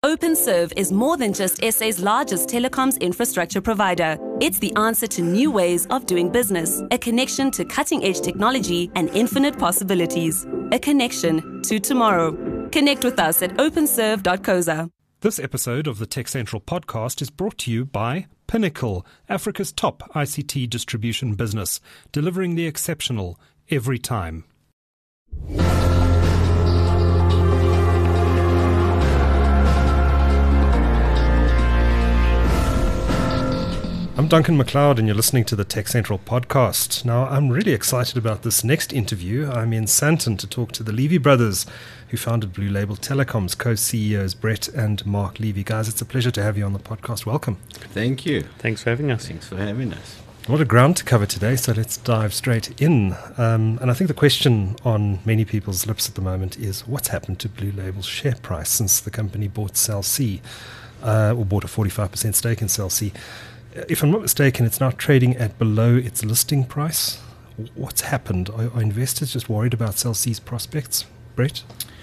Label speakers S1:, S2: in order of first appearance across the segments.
S1: OpenServe is more than just SA's largest telecoms infrastructure provider. It's the answer to new ways of doing business, a connection to cutting-edge technology and infinite possibilities, a connection to tomorrow. Connect with us at openserve.coza.
S2: This episode of the Tech Central podcast is brought to you by Pinnacle, Africa's top ICT distribution business, delivering the exceptional every time. I'm Duncan McLeod and you're listening to the Tech Central podcast. Now, I'm really excited about this next interview. I'm in Sandton to talk to the Levy brothers who founded Blue Label Telecoms, co-CEOs Brett and Mark Levy. Guys, it's a pleasure to have you on the podcast. Welcome.
S3: Thank you.
S4: Thanks for having us.
S3: Thanks for having us.
S2: A lot of ground to cover today, so let's dive straight in. And I think the question on many people's lips at the moment is what's happened to Blue Label's share price since the company bought Cell C, or bought a 45% stake in Cell C. If I'm not mistaken, it's now trading at below its listing price. What's happened? Are investors just worried about Cell C's prospects? Brett?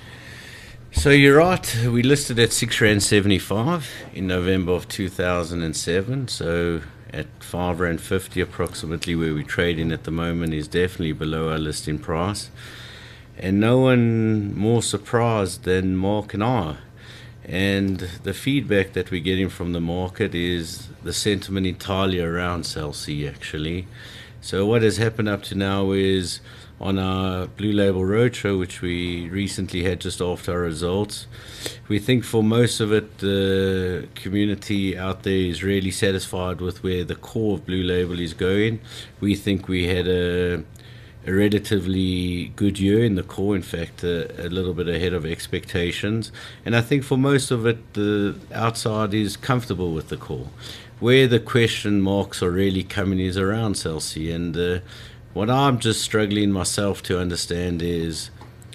S3: So you're right. We listed at R6.75 in November of 2007. So at R5.50 approximately, where we're trading at the moment, is definitely below our listing price. And no one more surprised than Mark and I. And the feedback that we're getting from the market is the sentiment entirely around Cell C, actually. So what has happened up to now is on our Blue Label Roadshow, which we recently had just after our results, we think for most of it, the community out there is really satisfied with where the core of Blue Label is going. We think we had a relatively good year in the core, in fact, a little bit ahead of expectations. And I think for most of it, the outside is comfortable with the core. Where the question marks are really coming is around Cell C. And what I'm just struggling myself to understand is,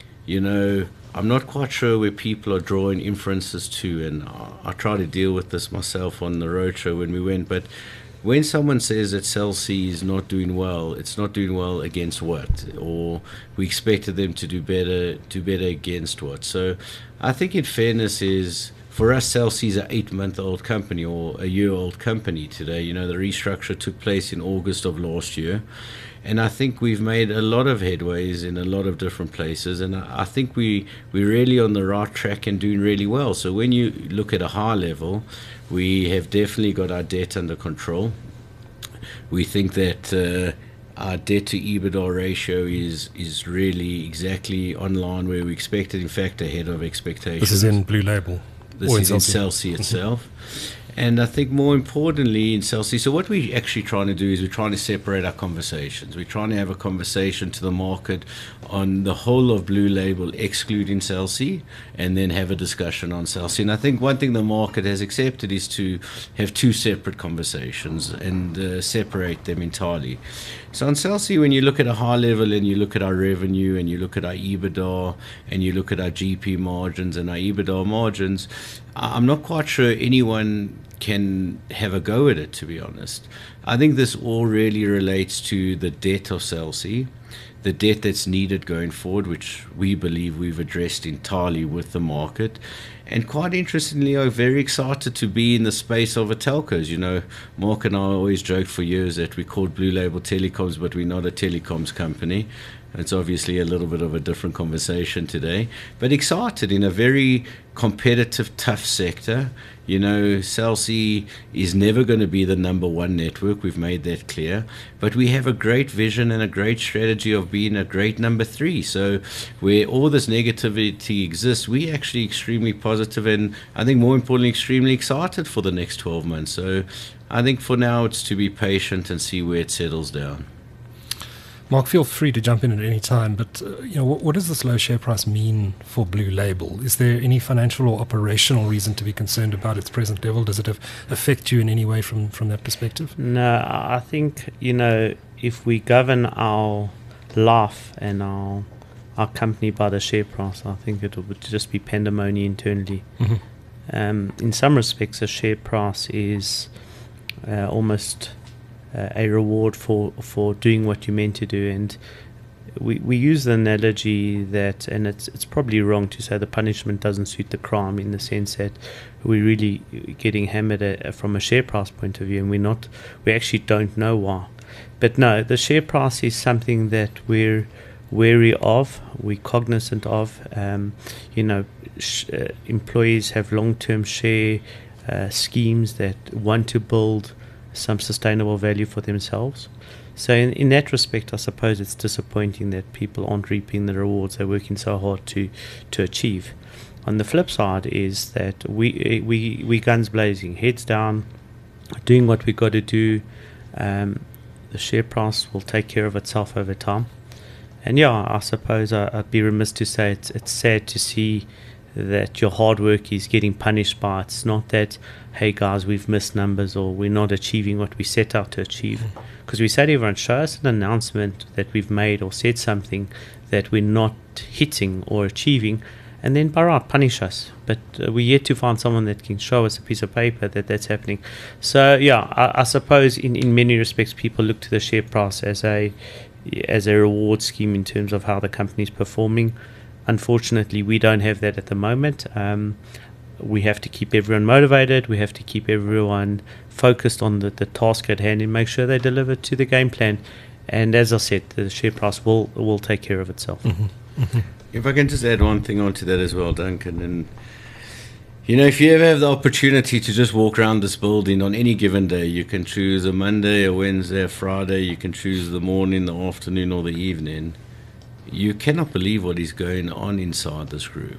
S3: I'm not quite sure where people are drawing inferences to. And I try to deal with this myself on the roadshow when we went, but when someone says that Cell C is not doing well, it's not doing well against what? Or we expected them to do better against what? So I think in fairness is, for us, Cell C is an 8-month-old company or a year-old company today. The restructure took place in August of last year. And I think we've made a lot of headways in a lot of different places. And I think we're really on the right track and doing really well. So when you look at a high level, we have definitely got our debt under control. We think that our debt to EBITDA ratio is really exactly on line where we expected, in fact, ahead of expectations.
S2: This is in Blue Label?
S3: This is in Cell C itself. And I think more importantly in Cell C, so what we're actually trying to do is we're trying to separate our conversations. We're trying to have a conversation to the market on the whole of Blue Label, excluding Cell C, and then have a discussion on Cell C. And I think one thing the market has accepted is to have two separate conversations and separate them entirely. So on Cell C, when you look at a high level and you look at our revenue and you look at our EBITDA and you look at our GP margins and our EBITDA margins, I'm not quite sure anyone can have a go at it, to be honest. I think this all really relates to the debt of Cell C, the debt that's needed going forward, which we believe we've addressed entirely with the market. And quite interestingly, I'm very excited to be in the space of a telcos. Mark and I always joked for years that we called Blue Label Telecoms, but we're not a telecoms company. It's obviously a little bit of a different conversation today, but excited in a very competitive, tough sector. Cell C is never going to be the number one network. We've made that clear, but we have a great vision and a great strategy of being a great number 3. So where all this negativity exists, we're actually extremely positive and I think more importantly, extremely excited for the next 12 months. So I think for now it's to be patient and see where it settles down.
S2: Mark, feel free to jump in at any time, but what does this low share price mean for Blue Label? Is there any financial or operational reason to be concerned about its present level? Does it affect you in any way from that perspective?
S4: No, I think, if we govern our life and our company by the share price, I think it would just be pandemonium internally. Mm-hmm. In some respects, a share price is almost a reward for doing what you're meant to do, and we use the analogy that, and it's probably wrong to say the punishment doesn't suit the crime, in the sense that we're really getting hammered from a share price point of view, and we actually don't know why. But no, the share price is something that we're wary of, we're cognizant of. Employees have long-term share schemes that want to build some sustainable value for themselves. So in that respect, I suppose it's disappointing that people aren't reaping the rewards they're working so hard to achieve. On the flip side is that we guns blazing, heads down, doing what we got to do. The share price will take care of itself over time. And yeah, I suppose I'd be remiss to say it's sad to see that your hard work is getting punished by. It's not that, hey guys, we've missed numbers or we're not achieving what we set out to achieve. Because we say to everyone, show us an announcement that we've made or said something that we're not hitting or achieving, and then by right, punish us. But we're yet to find someone that can show us a piece of paper that's happening. So yeah, I suppose in many respects people look to the share price as a reward scheme in terms of how the company's performing. Unfortunately, we don't have that at the moment. We have to keep everyone motivated. We have to keep everyone focused on the task at hand and make sure they deliver to the game plan. And as I said, the share price will take care of itself.
S2: Mm-hmm. Mm-hmm.
S3: If I can just add one thing onto that as well, Duncan, and if you ever have the opportunity to just walk around this building on any given day, you can choose a Monday, a Wednesday, a Friday, you can choose the morning, the afternoon, or the evening. You cannot believe what is going on inside this group.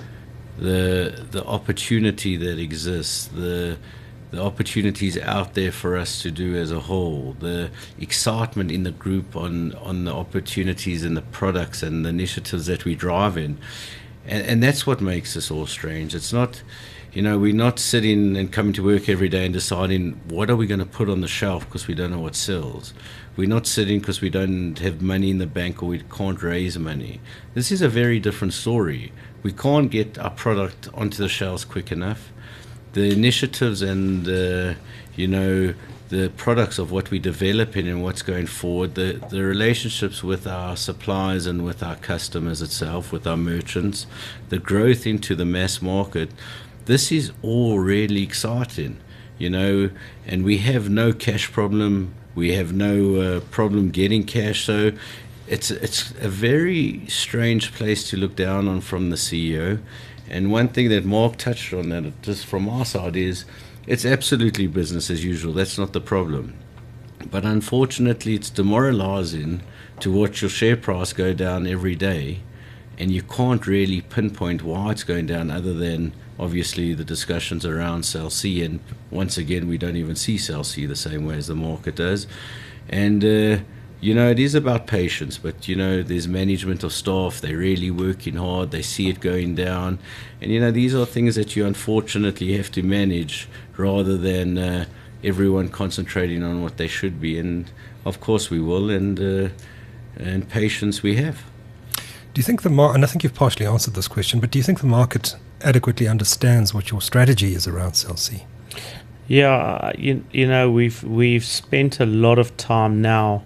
S3: The opportunity that exists, the opportunities out there for us to do as a whole, the excitement in the group on the opportunities and the products and the initiatives that we drive in. And that's what makes us all strange. It's not, we're not sitting and coming to work every day and deciding what are we going to put on the shelf because we don't know what sells. We're not sitting because we don't have money in the bank or we can't raise money. This is a very different story. We can't get our product onto the shelves quick enough. The initiatives and the products of what we're developing and what's going forward, the relationships with our suppliers and with our customers itself, with our merchants, the growth into the mass market, this is all really exciting, and we have no cash problem. We have no problem getting cash. So it's a very strange place to look down on from the CEO. And one thing that Mark touched on, that just from our side, is it's absolutely business as usual. That's not the problem. But unfortunately, it's demoralizing to watch your share price go down every day, and you can't really pinpoint why it's going down other than obviously the discussions around Cell C. And once again, we don't even see Cell C the same way as the market does. And it is about patience, but there's management of staff. They're really working hard. They see it going down, and these are things that you unfortunately have to manage rather than everyone concentrating on what they should be. And of course we will, and patience we have.
S2: Do you think and I think you've partially answered this question, but do you think the market adequately understands what your strategy is around Cell C?
S4: Yeah, we've spent a lot of time now.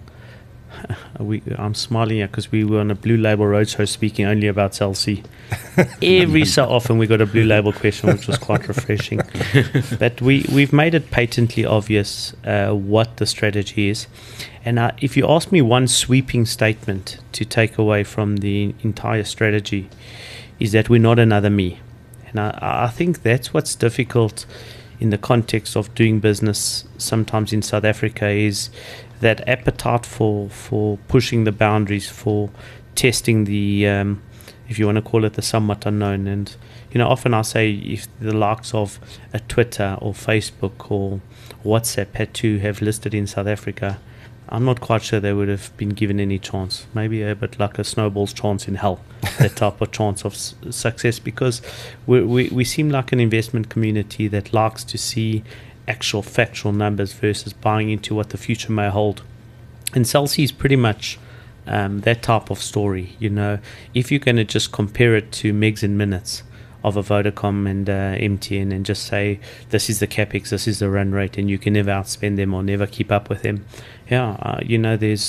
S4: I'm smiling here because we were on a Blue Label Roadshow speaking only about Cell C. Every so often we got a Blue Label question, which was quite refreshing. But we've made it patently obvious what the strategy is. And if you ask me one sweeping statement to take away from the entire strategy, is that we're not another me. And I think that's what's difficult in the context of doing business sometimes in South Africa, is that appetite for pushing the boundaries, for testing the, if you want to call it, the somewhat unknown. And, often I say if the likes of a Twitter or Facebook or WhatsApp had to have listed in South Africa, I'm not quite sure they would have been given any chance. Maybe a bit like a snowball's chance in hell, that type of chance of success, because we seem like an investment community that likes to see actual factual numbers versus buying into what the future may hold. And Cell C is pretty much that type of story. If you're going to just compare it to megs and minutes of a Vodacom and MTN and just say this is the capex, this is the run rate, and you can never outspend them or never keep up with them, there's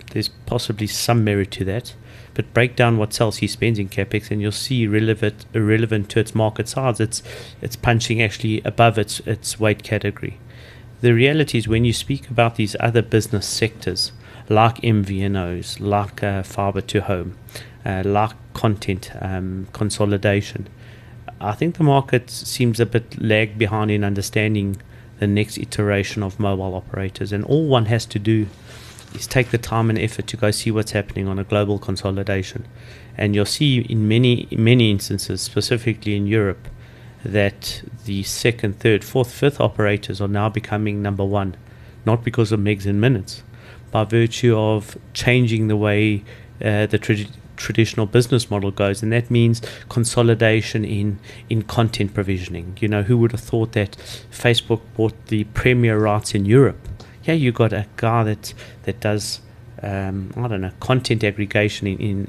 S4: there's possibly some merit to that. But break down what Cell C spends in capex, and you'll see irrelevant to its market size. It's punching actually above its weight category. The reality is, when you speak about these other business sectors, like MVNOs, like fiber to home, like content consolidation, I think the market seems a bit lagged behind in understanding the next iteration of mobile operators, and all one has to do is take the time and effort to go see what's happening on a global consolidation. And you'll see in many instances, specifically in Europe, that the second, third, fourth, fifth operators are now becoming number one, not because of megs and minutes, by virtue of changing the way the traditional business model goes. And that means consolidation in content provisioning. Who would have thought that Facebook bought the premier rights in Europe? Yeah, you got a guy that does content aggregation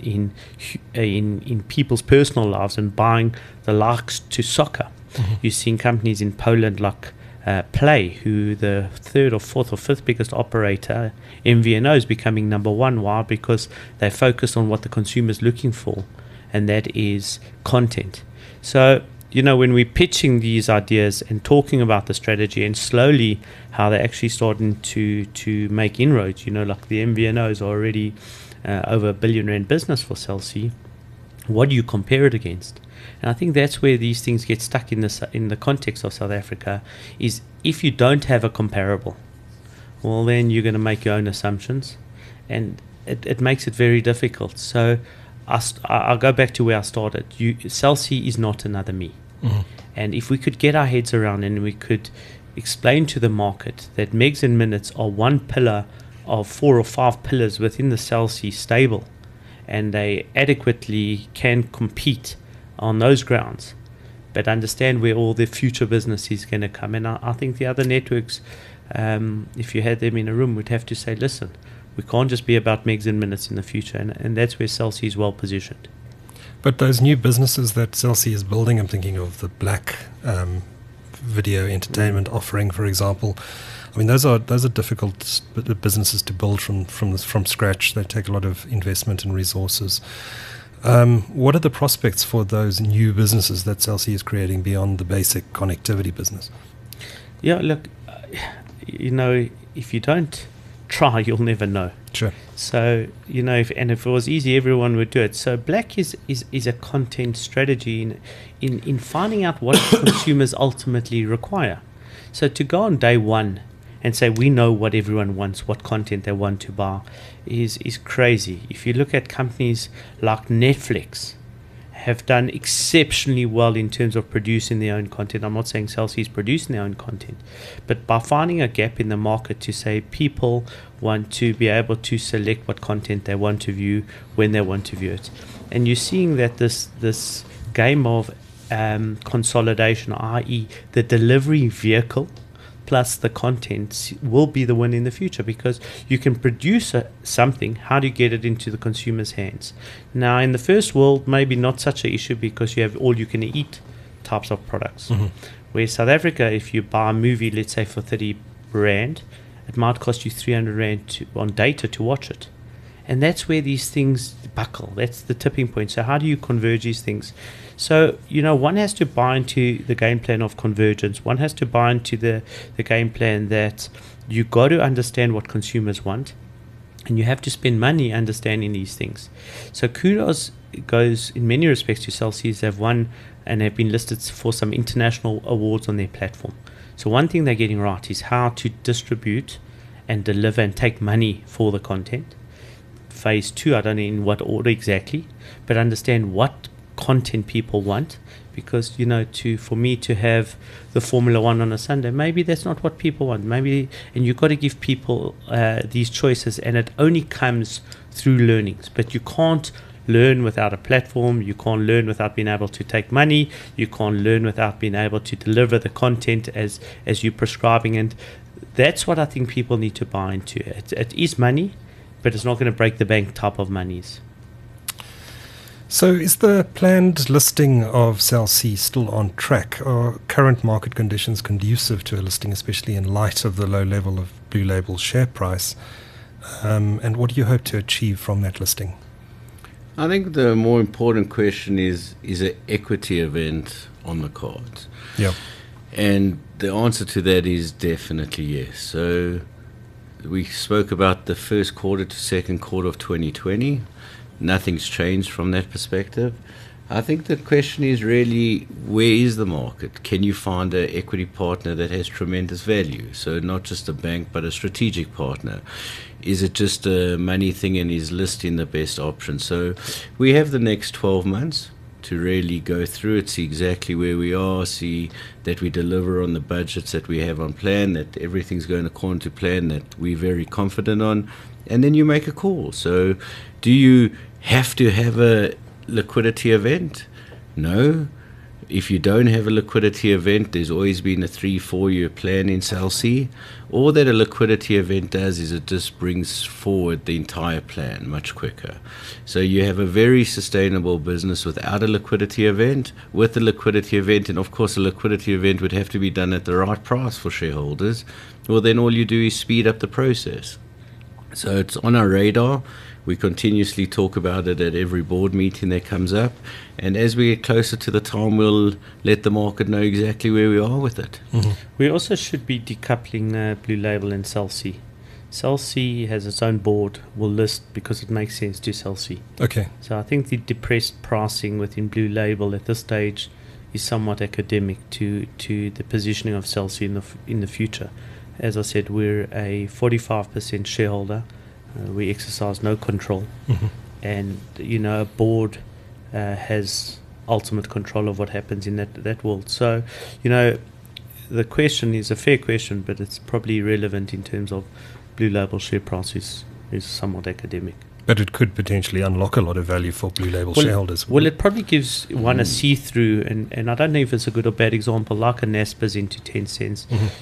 S4: in people's personal lives and buying the likes to soccer. Mm-hmm. You've seen companies in Poland like Play, who the third or fourth or fifth biggest operator, MVNO, is becoming number one. Why? Because they focus on what the consumer is looking for, and that is content. So when we're pitching these ideas and talking about the strategy and slowly how they're actually starting to make inroads, like the MVNOs are already over R1 billion business for Cell C, what do you compare it against? And I think that's where these things get stuck in the context of South Africa, is if you don't have a comparable, well, then you're going to make your own assumptions, and it makes it very difficult. So I'll go back to where I started. Cell C is not another me. Mm-hmm. And if we could get our heads around and we could explain to the market that megs and minutes are one pillar of 4 or 5 pillars within the Cell C stable, and they adequately can compete on those grounds, but understand where all the future business is going to come. And I think the other networks, if you had them in a room, would have to say, listen, we can't just be about megs and minutes in the future, and that's where Cell C is well positioned.
S2: But those new businesses that Cell C is building, I'm thinking of the Black video entertainment offering, for example. I mean, those are difficult businesses to build from scratch. They take a lot of investment and resources. What are the prospects for those new businesses that Cell C is creating beyond the basic connectivity business?
S4: Yeah, look, if you don't try, you'll never know.
S2: Sure.
S4: So, if it was easy, everyone would do it. So Black is a content strategy in finding out what consumers ultimately require. So to go on day one and say we know what everyone wants, what content they want to buy, is crazy. If you look at companies like Netflix, have done exceptionally well in terms of producing their own content. I'm not saying Cell C is producing their own content, but by finding a gap in the market to say people want to be able to select what content they want to view when they want to view it. And you're seeing that this game of consolidation, i.e. the delivery vehicle plus the content, will be the win in the future, because you can produce something. How do you get it into the consumer's hands? Now, in the first world, maybe not such an issue because you have all you can eat types of products. Mm-hmm. Where South Africa, if you buy a movie, let's say for 30 Rand, it might cost you 300 Rand on data to watch it. And that's where these things buckle. That's the tipping point. So how do you converge these things? So, one has to buy into the game plan of convergence. One has to buy into the game plan that you got to understand what consumers want, and you have to spend money understanding these things. So kudos goes in many respects to Cell C. They've won and have been listed for some international awards on their platform. So one thing they're getting right is how to distribute and deliver and take money for the content. Phase 2, I don't know in what order exactly, but understand what content people want, because for me to have the Formula 1 on a Sunday, maybe that's not what people want. Maybe, and you've got to give people these choices, and it only comes through learnings. But you can't learn without a platform. You can't learn without being able to take money. You can't learn without being able to deliver the content as you're prescribing. And that's what I think people need to buy into. It is money, but it's not going to break the bank type of monies.
S2: So is the planned listing of Cell C still on track? Are current market conditions conducive to a listing, especially in light of the low level of Blue Label's share price? And what do you hope to achieve from that listing?
S3: I think the more important question is an equity event on the cards?
S2: Yeah.
S3: And the answer to that is definitely yes. So we spoke about the first quarter to second quarter of 2020. Nothing's changed from that perspective. I think the question is really, where is the market? Can you find an equity partner that has tremendous value? So not just a bank, but a strategic partner. Is it just a money thing and is listing the best option? So we have the next 12 months to really go through it, see exactly where we are, see that we deliver on the budgets that we have on plan, that everything's going according to plan, that we're very confident on, and then you make a call. So do you have to have a liquidity event? No. If you don't have a liquidity event, there's always been a 3-4 year plan in Cell C. All that a liquidity event does is it just brings forward the entire plan much quicker. So you have a very sustainable business without a liquidity event. With a liquidity event, and of course a liquidity event would have to be done at the right price for shareholders, well then all you do is speed up the process. So it's on our radar. We continuously talk about it at every board meeting that comes up. And as we get closer to the time, we'll let the market know exactly where we are with it.
S4: Mm-hmm. We also should be decoupling Blue Label and Cell C. Cell C has its own board, will list because it makes sense to Cell C.
S2: Okay.
S4: So I think the depressed pricing within Blue Label at this stage is somewhat academic to the positioning of Cell C in the future. As I said, we're a 45% shareholder. We exercise no control, and a board has ultimate control of what happens in that world. So, the question is a fair question, but it's probably irrelevant in terms of Blue Label share price is somewhat academic.
S2: But it could potentially unlock a lot of value for Blue Label shareholders.
S4: Well, it probably gives one a see-through, and I don't know if it's a good or bad example, like a Naspers into 10 cents.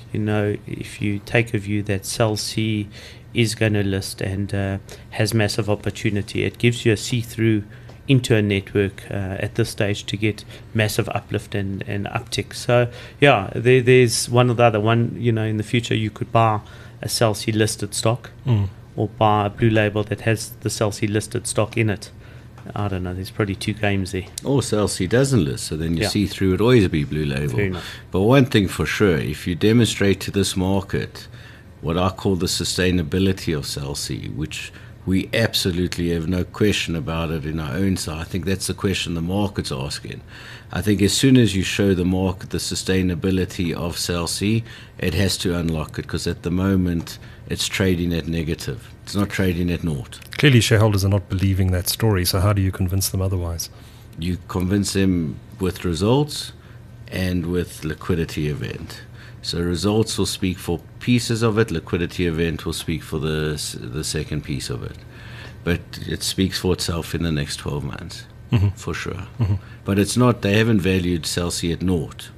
S4: If you take a view that Cell C is going to list and has massive opportunity, it gives you a see-through into a network at this stage to get massive uplift and uptick. So, yeah, there's one or the other. One, in the future you could buy a Cell C listed stock or buy a Blue Label that has the Cell C listed stock in it. I don't know, there's probably two games there.
S3: Or Cell C doesn't list, so then you see through it always be Blue Label.
S4: Fair enough.
S3: But one thing for sure, if you demonstrate to this market what I call the sustainability of Cell C, which we absolutely have no question about it in our own side. I think that's the question the market's asking. I think as soon as you show the market the sustainability of Cell C, it has to unlock it, because at the moment it's trading at negative. It's not trading at naught.
S2: Clearly shareholders are not believing that story, so how do you convince them otherwise?
S3: You convince them with results and with liquidity event. So results will speak for pieces of it, liquidity event will speak for the second piece of it. But it speaks for itself in the next 12 months, for sure. But it's not, they haven't valued Cell C at naught.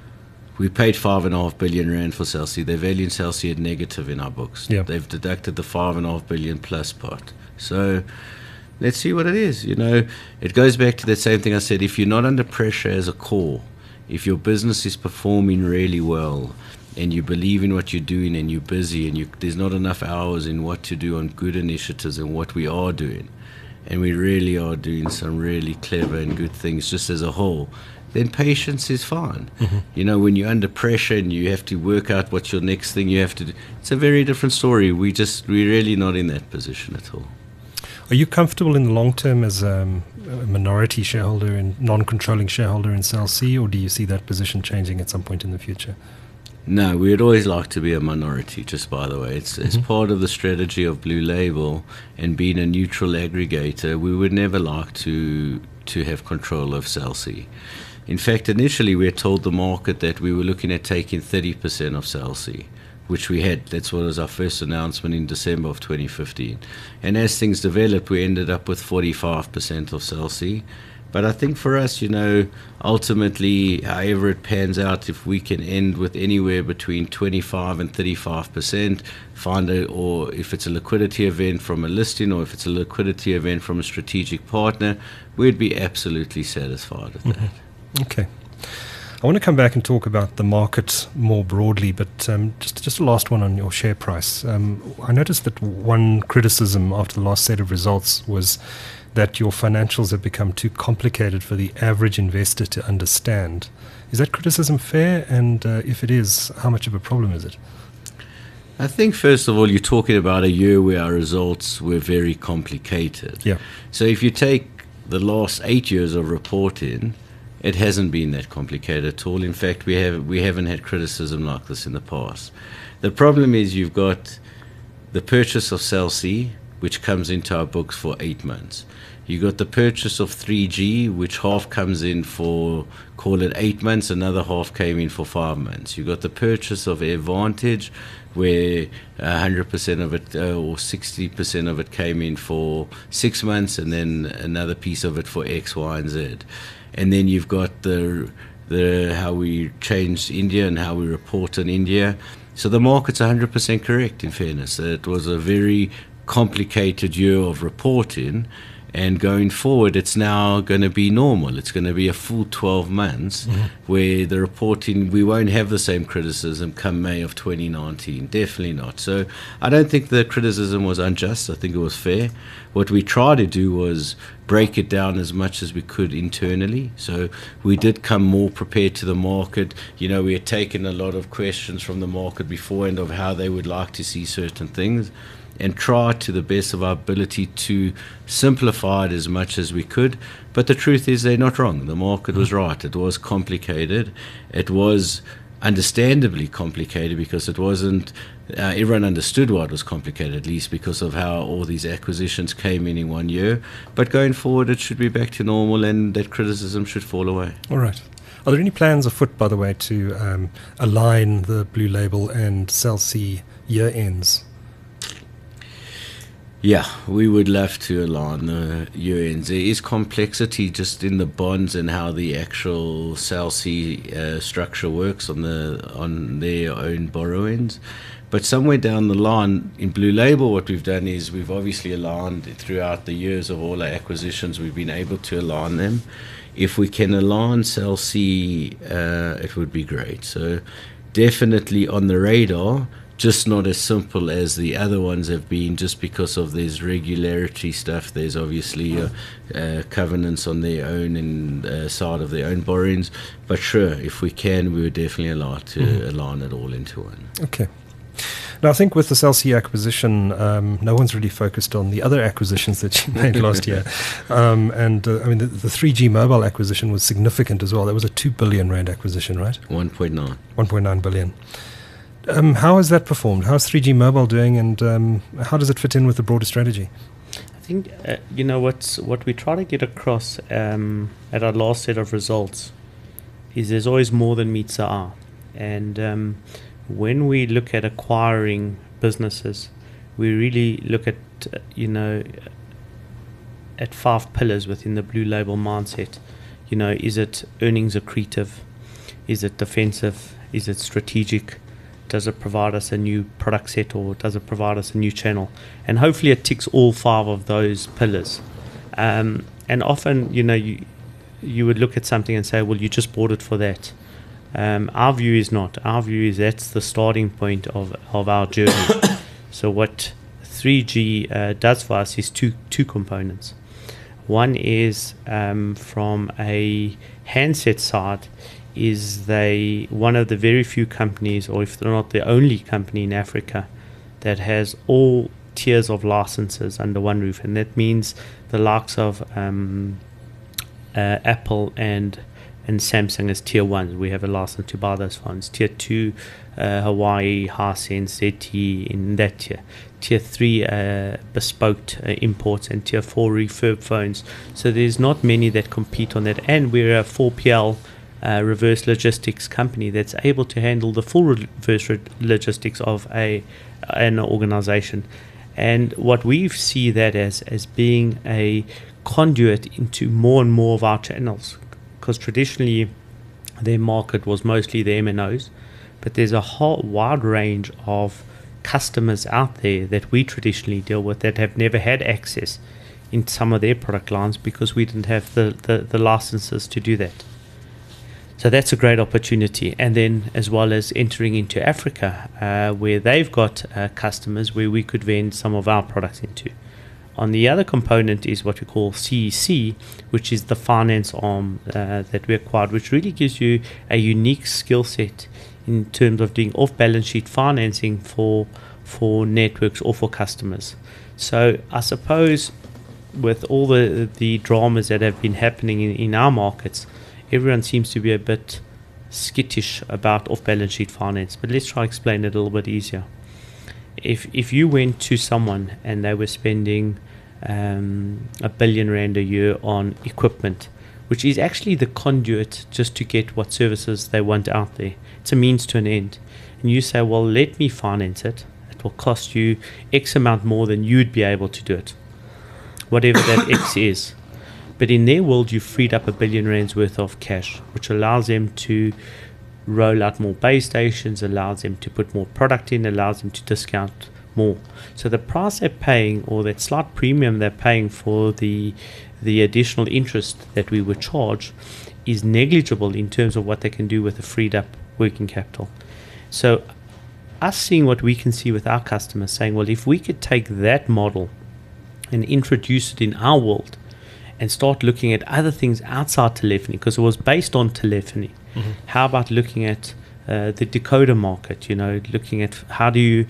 S3: We paid 5.5 billion rand for Cell C. They're valuing Cell C at negative in our books.
S2: Yep.
S3: They've deducted the 5.5 billion plus part. So let's see what it is. It goes back to that same thing I said. If you're not under pressure as a core, if your business is performing really well and you believe in what you're doing and you're busy and there's not enough hours in what to do on good initiatives and what we are doing, and we really are doing some really clever and good things just as a whole, then patience is fine. When you're under pressure and you have to work out what's your next thing you have to do, it's a very different story. We're really not in that position at all.
S2: Are you comfortable in the long term as a minority shareholder and non-controlling shareholder in Cell C, or do you see that position changing at some point in the future?
S3: No, we'd always like to be a minority, just by the way. It's part of the strategy of Blue Label and being a neutral aggregator. We would never like to have control of Cell C. In fact, initially we had told the market that we were looking at taking 30% of Cell C, which we had. That's what was our first announcement in December of 2015. And as things developed, we ended up with 45% of Cell C. But I think for us, ultimately, however it pans out, if we can end with anywhere between 25 and 35%, or if it's a liquidity event from a listing, or if it's a liquidity event from a strategic partner, we'd be absolutely satisfied with that.
S2: Okay. I want to come back and talk about the market more broadly, but just a last one on your share price. I noticed that one criticism after the last set of results was that your financials have become too complicated for the average investor to understand. Is that criticism fair? And if it is, how much of a problem is it?
S3: I think, first of all, you're talking about a year where our results were very complicated.
S2: Yeah.
S3: So if you take the last 8 years of reporting, it hasn't been that complicated at all. In fact, we haven't had criticism like this in the past. The problem is you've got the purchase of Cell C, which comes into our books for 8 months. You got the purchase of 3G, which half comes in for, call it 8 months, another half came in for 5 months. You got the purchase of AirVantage, where 100% of it or 60% of it came in for 6 months, and then another piece of it for X, Y, and Z. And then you've got the how we changed India and how we report on India. So the market's 100% correct, in fairness. It was a very complicated year of reporting, and going forward it's now going to be normal. It's going to be a full 12 months where the reporting, we won't have the same criticism come May of 2019. Definitely not. So I don't think the criticism was unjust. I think it was fair. What we tried to do was break it down as much as we could internally. So we did come more prepared to the market. You know, we had taken a lot of questions from the market beforehand of how they would like to see certain things, and try to the best of our ability to simplify it as much as we could. But the truth is they're not wrong. The market was right. It was complicated. It was understandably complicated because it wasn't, everyone understood why it was complicated, at least because of how all these acquisitions came in 1 year. But going forward, it should be back to normal, and that criticism should fall away.
S2: All right. Are there any plans afoot, by the way, to align the Blue Label and Cell C year ends?
S3: Yeah, we would love to align the year ends. There is complexity just in the bonds and how the actual Cell C structure works on their own borrowings. But somewhere down the line, in Blue Label, what we've done is we've obviously aligned throughout the years of all our acquisitions. We've been able to align them. If we can align Cell C, it would be great. So definitely on the radar, just not as simple as the other ones have been, just because of there's regularity stuff. There's obviously covenants on their own and side of their own borrowings. But sure, if we can, we would definitely like to align it all into one.
S2: Okay. Now, I think with the Cell C acquisition, no one's really focused on the other acquisitions that you made last year. I mean, the 3G mobile acquisition was significant as well. That was a 2 billion rand acquisition, right?
S3: 1.9.
S2: 1.9 billion. How has that performed? How's 3G Mobile doing, and how does it fit in with the broader strategy?
S4: I think what we try to get across at our last set of results is there's always more than meets the eye. And when we look at acquiring businesses, we really look at at 5 pillars within the Blue Label mindset. Is it earnings accretive? Is it defensive? Is it strategic? Does it provide us a new product set, or does it provide us a new channel? And hopefully it ticks all 5 of those pillars. And often, you would look at something and say, well, you just bought it for that. Our view is not. Our view is that's the starting point of our journey. So what 3G does for us is two components. One is from a handset side, is they one of the very few companies, or if they're not the only company in Africa, that has all tiers of licenses under one roof. And that means the likes of Apple and Samsung as tier 1. We have a license to buy those phones. Tier 2, Huawei, Hisense, ZTE in that tier. Tier 3, bespoke imports, and Tier 4 refurb phones. So there's not many that compete on that. And we're a 4PL reverse logistics company that's able to handle the full reverse logistics of an organization. And what we see that as being a conduit into more and more of our channels, because traditionally their market was mostly the MNOs, but there's a whole wide range of customers out there that we traditionally deal with that have never had access in some of their product lines because we didn't have the licenses to do that. So that's a great opportunity. And then as well as entering into Africa, where they've got customers where we could vend some of our products into. On the other component is what we call CEC, which is the finance arm that we acquired, which really gives you a unique skill set in terms of doing off-balance sheet financing for networks or for customers. So I suppose with all the dramas that have been happening in our markets, everyone seems to be a bit skittish about off-balance sheet finance. But let's try to explain it a little bit easier. If you went to someone and they were spending R1 billion a year on equipment, which is actually the conduit just to get what services they want out there, it's a means to an end, and you say, well, let me finance it, it will cost you X amount more than you'd be able to do it, whatever that X is. But in their world, you've freed up R1 billion worth of cash, which allows them to roll out more base stations, allows them to put more product in, allows them to discount more. So the price they're paying, or that slight premium they're paying for the additional interest that we would charge, is negligible in terms of what they can do with the freed up working capital. So us seeing what we can see with our customers, saying, well, if we could take that model and introduce it in our world and start looking at other things outside telephony, because it was based on telephony. Mm-hmm. How about looking at the decoder market, looking at how do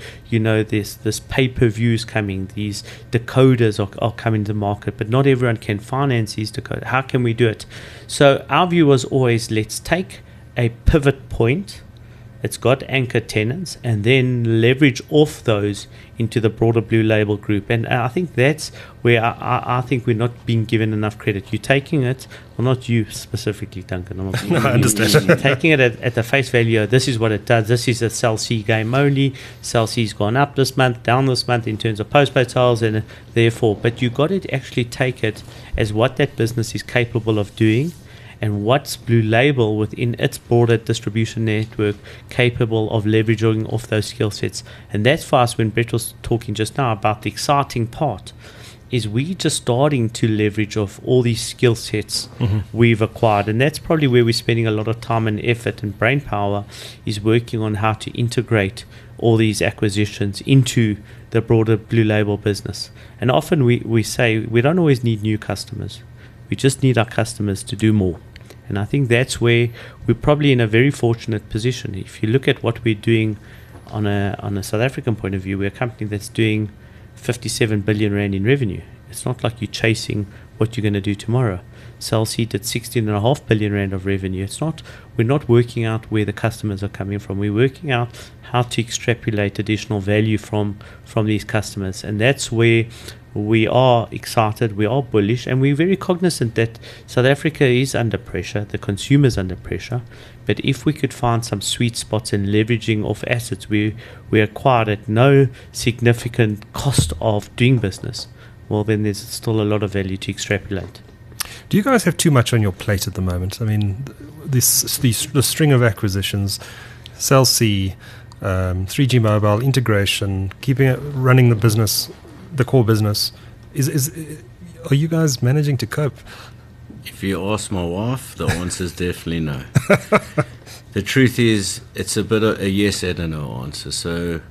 S4: this pay-per-views coming, these decoders are coming to the market, but not everyone can finance these decoders. How can we do it? So our view was always, let's take a pivot point. It's got anchor tenants, and then leverage off those into the broader Blue Label group. And I think that's where I think we're not being given enough credit. You're taking it, well, not you specifically, Duncan. I'm not
S2: I understand.
S4: You're taking it at the face value. This is what it does. This is a Cell C game only. Cell C's gone up this month, down this month in terms of postpaid sales, and therefore. But you got to actually take it as what that business is capable of doing, and what's Blue Label within its broader distribution network capable of leveraging off those skill sets. And that's for us, when Brett was talking just now about the exciting part, is we just starting to leverage off all these skill sets we've acquired. And that's probably where we're spending a lot of time and effort and brain power, is working on how to integrate all these acquisitions into the broader Blue Label business. And often we say we don't always need new customers. We just need our customers to do more. And I think that's where we're probably in a very fortunate position. If you look at what we're doing on a South African point of view, we're a company that's doing 57 billion rand in revenue. It's not like you're chasing what you're going to do tomorrow. Cell C did 16.5 billion rand of revenue. We're not working out where the customers are coming from. We're working out how to extrapolate additional value from these customers. And that's where we are excited, we are bullish, and we're very cognizant that South Africa is under pressure, the consumer's under pressure. But if we could find some sweet spots in leveraging off assets we acquired at no significant cost of doing business, well, then there's still a lot of value to extrapolate.
S2: Do you guys have too much on your plate at the moment? I mean, the string of acquisitions, Cell C, 3G mobile integration, running the business, the core business, are you guys managing to cope?
S3: If you ask my wife, the answer is definitely no. The truth is, it's a bit of a yes and a no answer. So,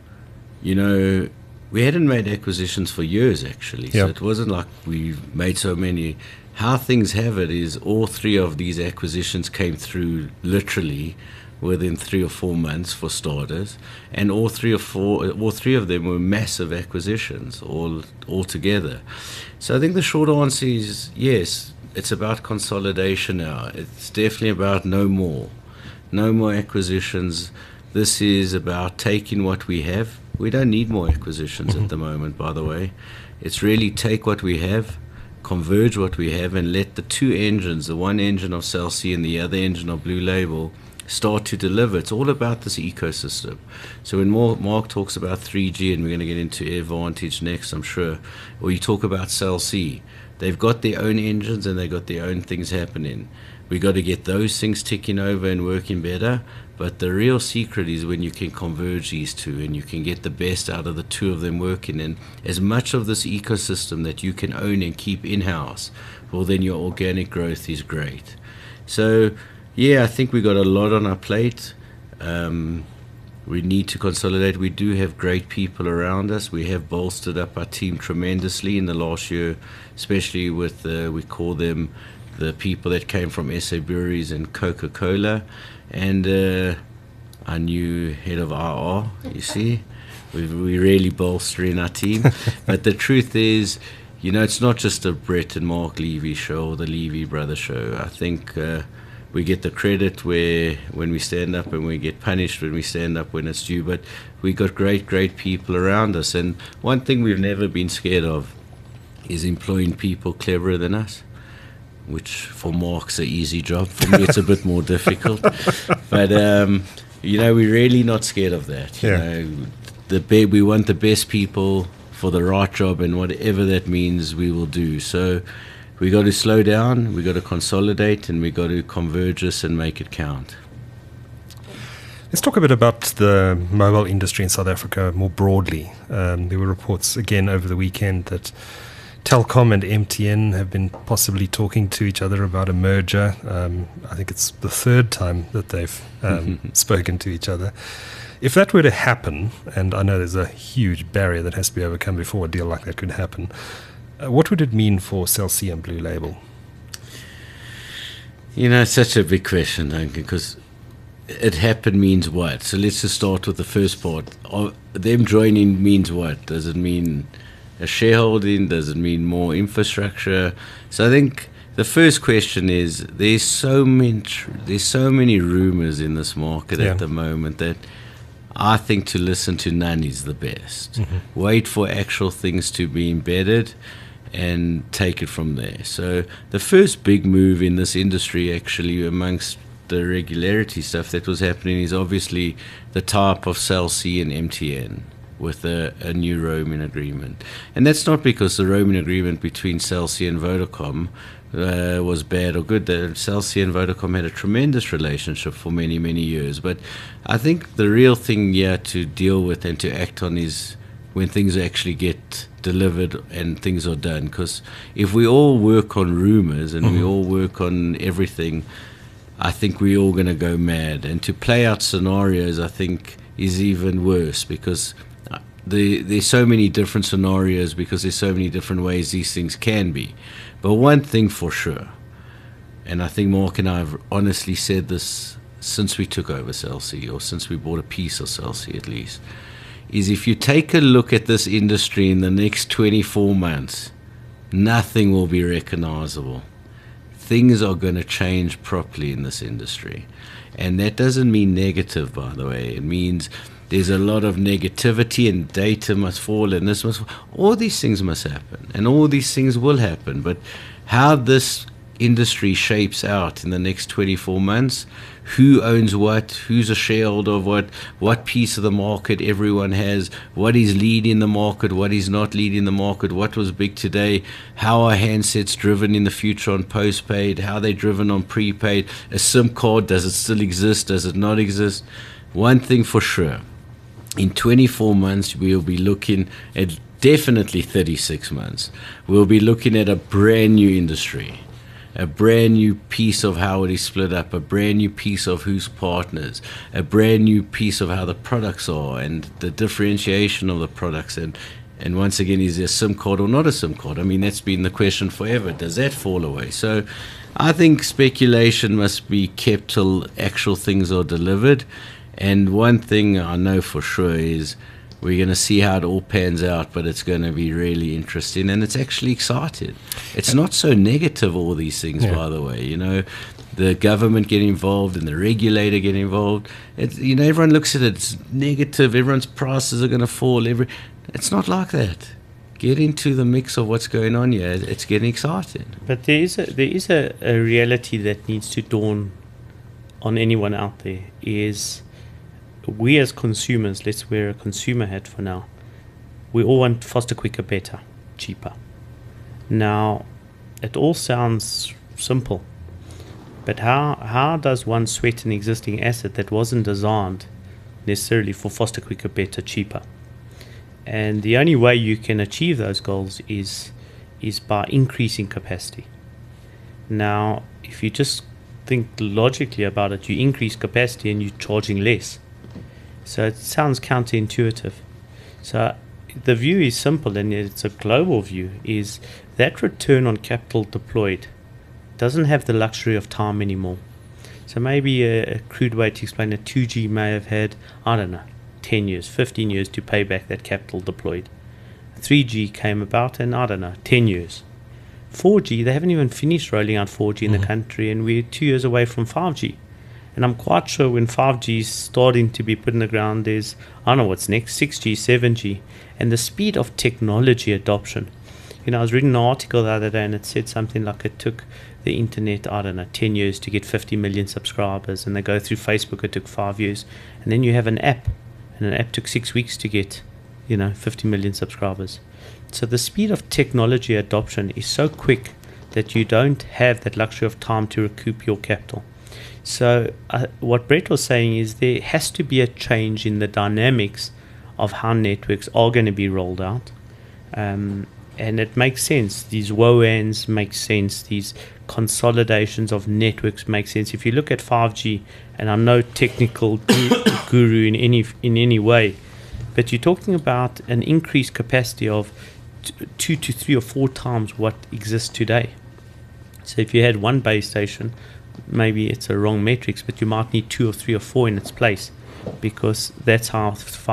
S3: we hadn't made acquisitions for years, actually. So it wasn't like we made so many. How things have it is all three of these acquisitions came through literally within 3 or 4 months, for starters, and all three of them were massive acquisitions all together. So I think the short answer is yes, it's about consolidation now. It's definitely about no more acquisitions. This is about taking what we have. We don't need more acquisitions at the moment, by the way. It's really take what we have, converge what we have, and let the two engines, the one engine of Cell C and the other engine of Blue Label, start to deliver. It's all about this ecosystem. So when Mark talks about 3G, and we're going to get into AirVantage next, I'm sure, or you talk about Cell C, they've got their own engines and they've got their own things happening. We got to get those things ticking over and working better. But the real secret is when you can converge these two and you can get the best out of the two of them working, and as much of this ecosystem that you can own and keep in-house, well, then your organic growth is great. So Yeah, I think we got a lot on our plate. We need to consolidate. We do have great people around us. We have bolstered up our team tremendously in the last year, especially with, we call them the people that came from SA Breweries and Coca-Cola. And our new head of RR, you see. We're really bolstering our team. But the truth is, you know, it's not just a Brett and Mark Levy show or the Levy Brothers show. I think we get the credit when we stand up, and we get punished when we stand up when it's due. But we got great people around us. And one thing we've never been scared of is employing people cleverer than us, which for Mark's an easy job. For me, it's a bit more difficult. But, you know, we're really not scared of that. You know, we want the best people for the right job, and whatever that means, we will do. So we got to slow down, we got to consolidate, and we got to converge this and make it count.
S2: Let's talk a bit about the mobile industry in South Africa more broadly. There were reports again over the weekend that Telkom and MTN have been possibly talking to each other about a merger. I think it's the third time that they've spoken to each other. If that were to happen, and I know there's a huge barrier that has to be overcome before a deal like that could happen, what would it mean for Cell C and Blue Label?
S3: You know, it's such a big question, Duncan, because it happened means what? So let's just start with the first part. Them joining means what? Does it mean a shareholding? Does it mean more infrastructure? So I think the first question is, there's so many rumors in this market at the moment that I think to listen to none is the best. Wait for actual things to be embedded and take it from there. So the first big move in this industry, actually, amongst the regularity stuff that was happening, is obviously the type of Cell C and MTN with a new roaming agreement. And that's not because the roaming agreement between Cell C and Vodacom was bad or good. Cell C and Vodacom had a tremendous relationship for many years. But I think the real thing here to deal with and to act on is when things actually get delivered and things are done. Because if we all work on rumors and we all work on everything, I think we're all going to go mad. And to play out scenarios, I think, is even worse, because there's so many different scenarios, because there's so many different ways these things can be. But one thing for sure, and I think Mark and I have honestly said this since we took over Cell C, or since we bought a piece of Cell C at least, is if you take a look at this industry in the next 24 months, nothing will be recognizable. Things are going to change properly in this industry. And that doesn't mean negative, by the way. It means there's a lot of negativity, and data must fall, and this must fall. All these things must happen, and all these things will happen. But how this industry shapes out in the next 24 months, who owns what, who's a shareholder of what piece of the market everyone has, what is leading the market, what is not leading the market, what was big today, how are handsets driven in the future on postpaid, how they're driven on prepaid, a SIM card, does it still exist, does it not exist? One thing for sure, in 24 months we'll be looking at, definitely 36 months, we'll be looking at a brand new industry, a brand new piece of how it is split up, a brand new piece of who's partners, a brand new piece of how the products are and the differentiation of the products. And once again, is there a SIM card or not a SIM card? I mean, that's been the question forever. Does that fall away? So I think speculation must be kept till actual things are delivered. And one thing I know for sure is we're going to see how it all pans out, but it's going to be really interesting, and it's actually exciting. It's not so negative, all these things, by the way. You know, the government getting involved and the regulator getting involved. You know, everyone looks at it, it's negative, everyone's prices are going to fall. It's not like that. Get into the mix of what's going on here. It's getting exciting.
S4: But there is a reality that needs to dawn on anyone out there, is we as consumers, let's wear a consumer hat for now, we all want faster, quicker, better, cheaper. Now, it all sounds simple, but how does one sweat an existing asset that wasn't designed necessarily for faster, quicker, better, cheaper? And the only way you can achieve those goals is by increasing capacity. Now, if you just think logically about it, you increase capacity and you're charging less. So it sounds counterintuitive. So the view is simple, and it's a global view, is that return on capital deployed doesn't have the luxury of time anymore. So maybe a crude way to explain it, 2G may have had, 10 years, 15 years to pay back that capital deployed. 3G came about in, 10 years. 4G, they haven't even finished rolling out 4G in the country, and we're 2 years away from 5G. And I'm quite sure when 5G is starting to be put in the ground, there's, I don't know what's next, 6G, 7G, and the speed of technology adoption. I was reading an article the other day, and it said something like it took the internet, 10 years to get 50 million subscribers, and they go through Facebook, it took 5 years. And then you have an app, and an app took 6 weeks to get, 50 million subscribers. So the speed of technology adoption is so quick that you don't have that luxury of time to recoup your capital. So what Brett was saying is there has to be a change in the dynamics of how networks are going to be rolled out. And it makes sense. These WOANs make sense. These consolidations of networks make sense. If you look at 5G, and I'm no technical guru in any way, but you're talking about an increased capacity of 2 to 3 or 4 times what exists today. So if you had one base station, maybe it's a wrong metrics, but you might need 2 or 3 or 4 in its place, because that's how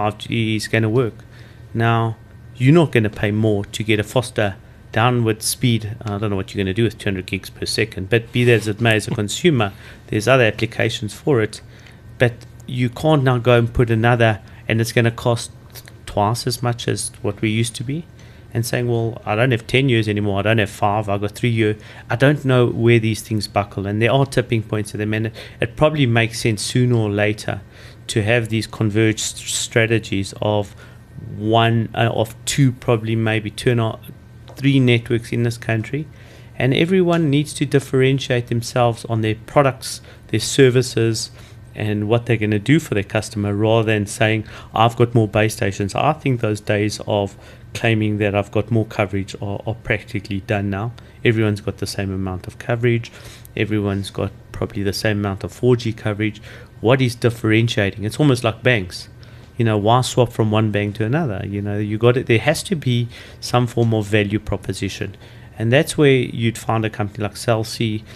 S4: 5G is going to work. Now, you're not going to pay more to get a faster downward speed. I don't know what you're going to do with 200 gigs per second, but be that as it may, as a consumer, there's other applications for it. But you can't now go and put another, and it's going to cost twice as much as what we used to be. And saying, well, I don't have 10 years anymore, I don't have 5, I've got 3 years. I don't know where these things buckle, and there are tipping points at them, and it probably makes sense sooner or later to have these converged strategies of one, of 2, probably maybe 2 or 3 networks in this country, and everyone needs to differentiate themselves on their products, their services, and what they're going to do for their customer, rather than saying, I've got more base stations. I think those days of claiming that I've got more coverage are practically done now. Everyone's got the same amount of coverage. Everyone's got probably the same amount of 4G coverage. What is differentiating? It's almost like banks. Why swap from one bank to another? You got it. There has to be some form of value proposition. And that's where you'd find a company like Cell C,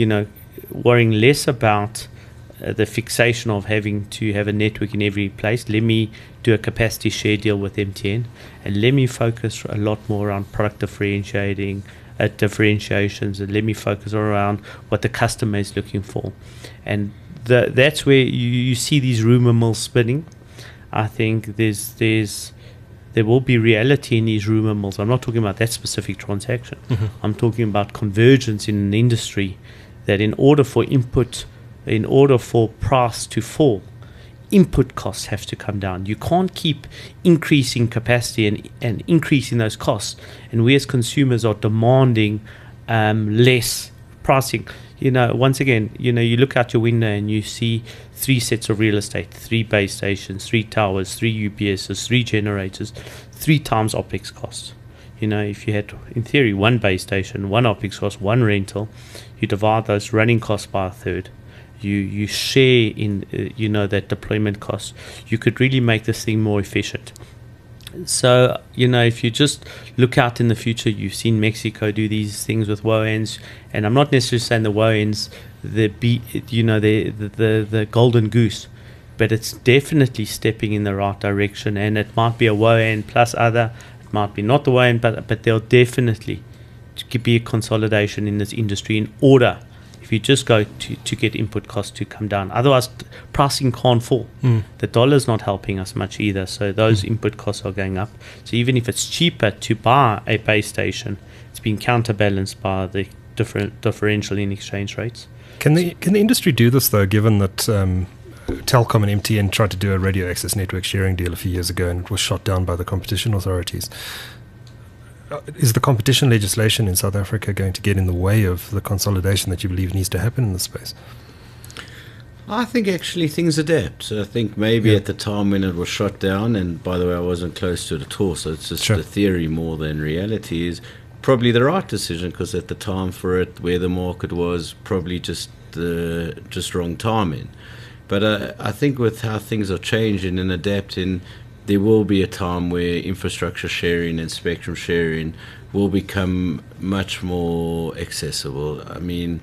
S4: worrying less about the fixation of having to have a network in every place. Let me do a capacity share deal with MTN, and let me focus a lot more around product differentiations, and let me focus around what the customer is looking for. And that's where you see these rumor mills spinning. I think there will be reality in these rumor mills. I'm not talking about that specific transaction. I'm talking about convergence in an industry that in order for price to fall, input costs have to come down. You can't keep increasing capacity and increasing those costs. And we as consumers are demanding less pricing. Once again, you look out your window and you see 3 sets of real estate, 3 base stations, 3 towers, 3 UPSs, 3 generators, 3 times OPEX costs. If you had, in theory, 1 base station, 1 OPEX cost, 1 rental, you divide those running costs by a third. You share in that deployment cost. You could really make this thing more efficient. So if you just look out in the future, you've seen Mexico do these things with WOANs, and I'm not necessarily saying the WOANs the golden goose, but it's definitely stepping in the right direction. And it might be a WOAN plus other, it might be not the WOAN, but there'll definitely be a consolidation in this industry in order. If you just go to get input costs to come down. Otherwise, pricing can't fall. The dollar's not helping us much either, so those input costs are going up. So even if it's cheaper to buy a base station, it's being counterbalanced by the differential in exchange rates.
S2: Can the industry do this, though, given that Telkom and MTN tried to do a radio access network sharing deal a few years ago and it was shot down by the competition authorities? Is the competition legislation in South Africa going to get in the way of the consolidation that you believe needs to happen in the space?
S3: I think actually things adapt. So I think maybe at the time when it was shut down, and by the way, I wasn't close to it at all, so it's just a theory more than reality, is probably the right decision, because at the time for it, where the market was, probably just just wrong timing. But I think with how things are changing and adapting, there will be a time where infrastructure sharing and spectrum sharing will become much more accessible. I mean,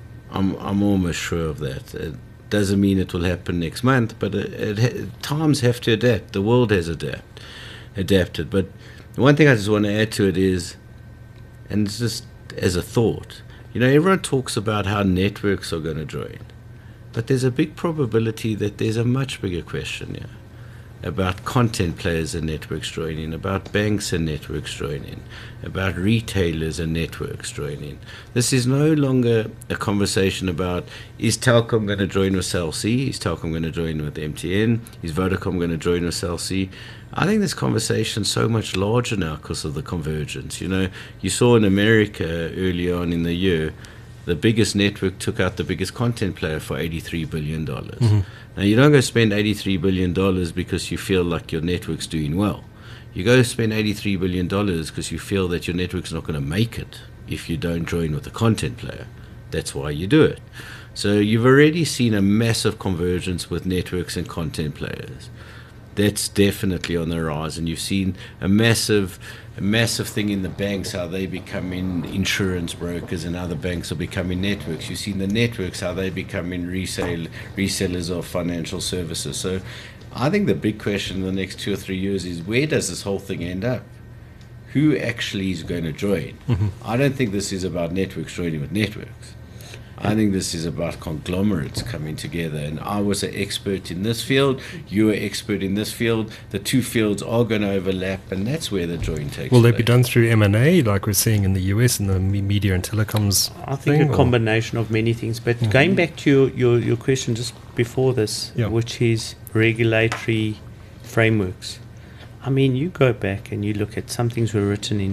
S3: I'm almost sure of that. It doesn't mean it will happen next month, but times have to adapt. The world has adapted. But one thing I just want to add to it is, and it's just as a thought, everyone talks about how networks are going to join, but there's a big probability that there's a much bigger question here about content players and networks joining, about banks and networks joining, about retailers and networks joining. This is no longer a conversation about, is Telkom going to join with Cell C? Is Telkom going to join with MTN? Is Vodacom going to join with Cell C? I think this conversation is so much larger now because of the convergence. You saw in America early on in the year, the biggest network took out the biggest content player for $83 billion. Mm-hmm. Now, you don't go spend $83 billion because you feel like your network's doing well. You go spend $83 billion because you feel that your network's not going to make it if you don't join with the content player. That's why you do it. So you've already seen a massive convergence with networks and content players. That's definitely on the rise, and you've seen a massive thing in the banks, how they becoming insurance brokers and other banks are becoming networks. You've seen the networks, how they becoming resellers of financial services. So I think the big question in the next 2 or 3 years is, where does this whole thing end up? Who actually is going to join? Mm-hmm. I don't think this is about networks joining with networks. I think this is about conglomerates coming together, and I was an expert in this field, you were an expert in this field. The two fields are going to overlap, and that's where the join takes place.
S2: Will they be done through M&A like we're seeing in the US in the media and telecoms
S4: I think a combination of many things. But going back to your question just before this, which is regulatory frameworks. I mean, you go back and you look at some things were written in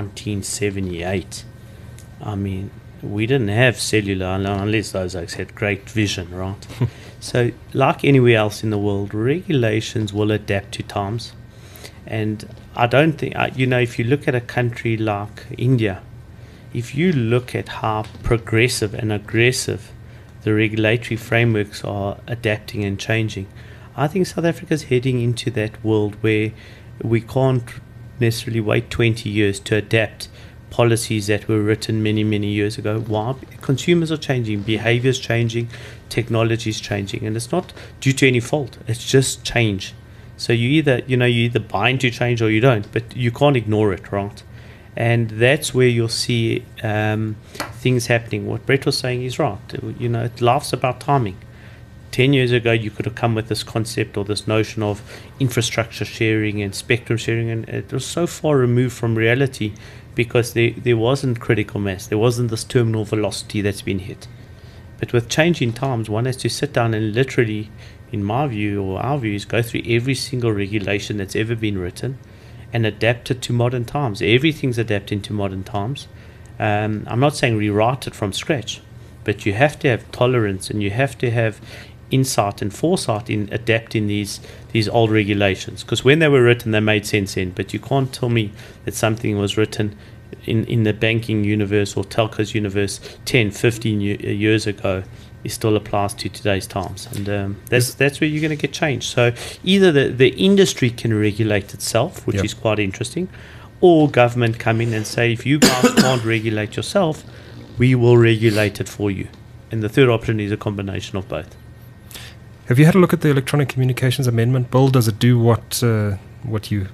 S4: 1978. I mean, we didn't have cellular unless those oaks had great vision, right? So like anywhere else in the world, regulations will adapt to times. And I don't think, if you look at a country like India, if you look at how progressive and aggressive the regulatory frameworks are adapting and changing, I think South Africa is heading into that world where we can't necessarily wait 20 years to adapt policies that were written many, many years ago. Why? Consumers are changing, behaviors changing, technology is changing, and it's not due to any fault. It's just change. So you either buy into change or you don't, but you can't ignore it, right? And that's where you'll see things happening. What Brett was saying is right. It laughs about timing. 10 years ago, you could have come with this concept or this notion of infrastructure sharing and spectrum sharing, and it was so far removed from reality because there wasn't critical mass. There wasn't this terminal velocity that's been hit. But with changing times, one has to sit down and literally, in my view or our views, go through every single regulation that's ever been written and adapt it to modern times. Everything's adapting to modern times. I'm not saying rewrite it from scratch, but you have to have tolerance and you have to have insight and foresight in adapting these old regulations, because when they were written they made sense then, but you can't tell me that something was written in the banking universe or telco's universe 10-15 years ago it still applies to today's times, and that's where you're going to get change. So either the industry can regulate itself, which is quite interesting, or government come in and say, if you guys can't regulate yourself, we will regulate it for you. And the third option is a combination of both.
S2: Have you had a look at the Electronic Communications Amendment Bill? Does it do what you